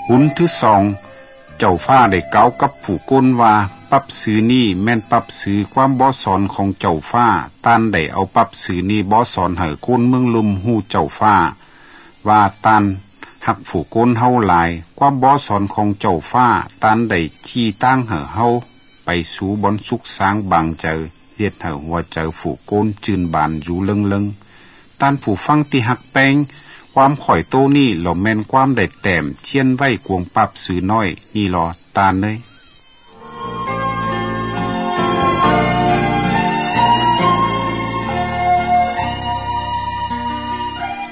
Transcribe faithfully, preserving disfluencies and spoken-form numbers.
หุนที่สองเจ้าฟ้าได้กล่าวกับผู้ก้นว่าปรับซื้อนี่แม่นปรับซื้อความบ่สอนของเจ้าฟ้าตานได้เอาปรับซื้อนี่บ่สอนให้คนเมืองลุมฮู้เจ้าฟ้าว่าตานหักผู้ก้นเฮาหลายความบ่สอนของเจ้าฟ้าตานได้ขี้ตั้งให้เฮาไปสู่บนสุขสร้างบางเจอเฮ็ดให้หัวใจผู้ก้นจืนบานอยู่เลิงๆตานผู้ฟังที่หักแป้งความข่อยโตนี่เหล่าแม่นความได้แต้มเชียนไว้กวงปรับซื้อน้อยนี่รอตานเลย